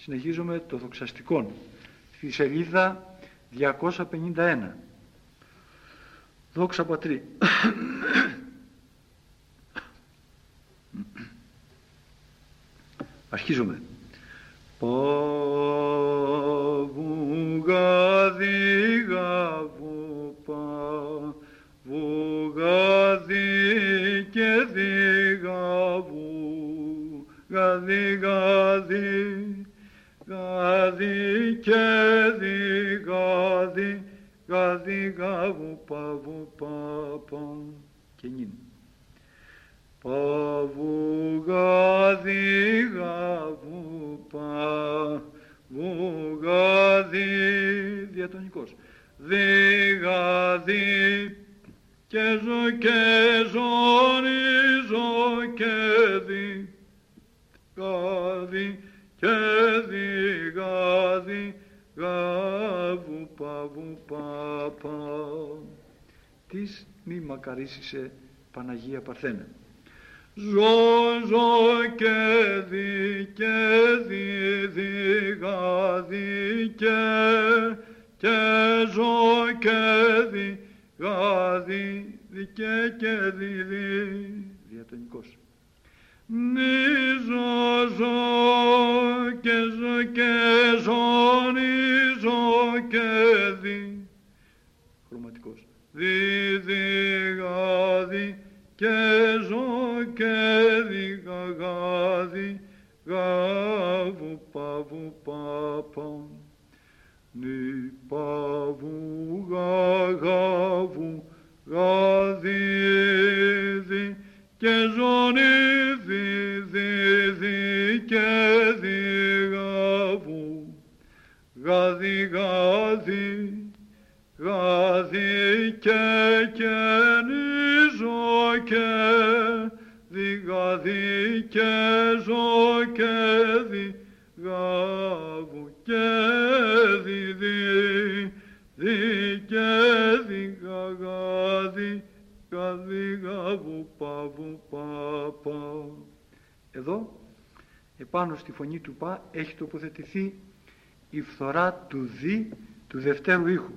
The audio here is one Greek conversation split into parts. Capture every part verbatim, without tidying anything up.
Συνεχίζουμε το δοξαστικόν, στη σελίδα διακόσια πενήντα ένα. Δόξα Πατρί. Αρχίζουμε. Παβου γαδί γαβου παβου γαδί και δι γαβου γαδί γαδί γαδί και δι γαδί γαδί γαβου παβου παπα και νυν. Παβου γαδί γαβου παβου γαδί διατονικός δι γαδί και ζω και ζωνίζω και δι γαδί και δι γαδί γαβου παβου παπα. Τις μη μακαρίσισε Παναγία Παρθένε. Ζω, ζω και δι και δι δι γαδί και και ζω και δι γαδί δι και και δι δι διατονικός. Νι ζω ζω και ζω και ζωνίζω και δι χρωματικός δι δι γαδί και ζω και δι γαδί γαβου παβου παπα. Νι παβου γαβου γαδί δι και ζωνι δι δι δι και δι γαβου γαδί γαδί γαδί και και νιζω και δι γαδί και ζω και δι γαβου και δι δι δι και δι γαδί γαδί γαβου παβου παπα. Εδώ επάνω στη φωνή του πα έχει τοποθετηθεί η φθορά του δι του δευτέρου ήχου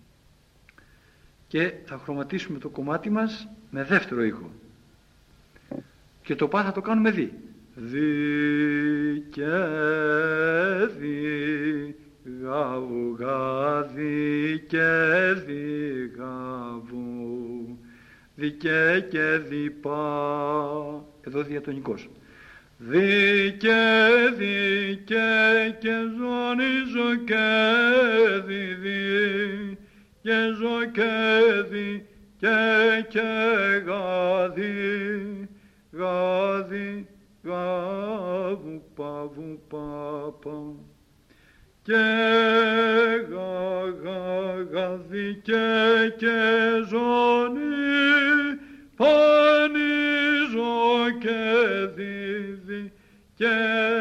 και θα χρωματίσουμε το κομμάτι μας με δεύτερο ήχο και το πα θα το κάνουμε δι δι και δι γαβου γαδί και δι γαβου δι και και δι πα. Εδώ διατονικός δι και δι και και ζωνίζω και δι δι και ζω και δι και και γαδί γαδί γαβου παβου παπα και γα γα γαδί και και ζωνί πανίζω και δι δι και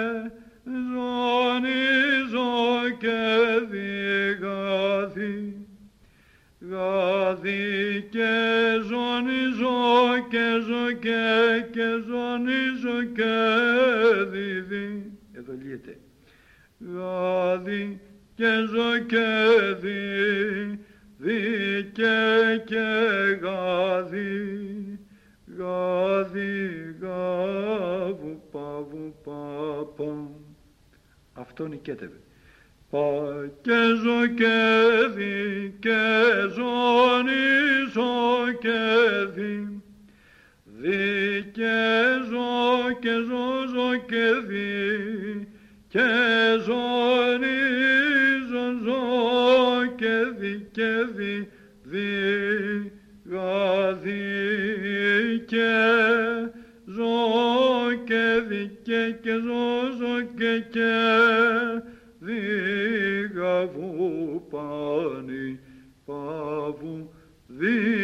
ζωνίζω και δι γαδί γαδί και ζωνίζω και ζω και και ζωνίζω και δι δι. Εδώ λύεται γαδί και ζω και δι δι και και γαδί γαδί γαβου παβου παπα. Αυτό νικέτευε. Πα και ζω και δι και ζωνίζω και δι δι και ζω και ζω και δι και ζωνίζω ζω και δι και δι δι γαδί και ζω και δι και και ζω και και δι γαβου πάνι παβου δι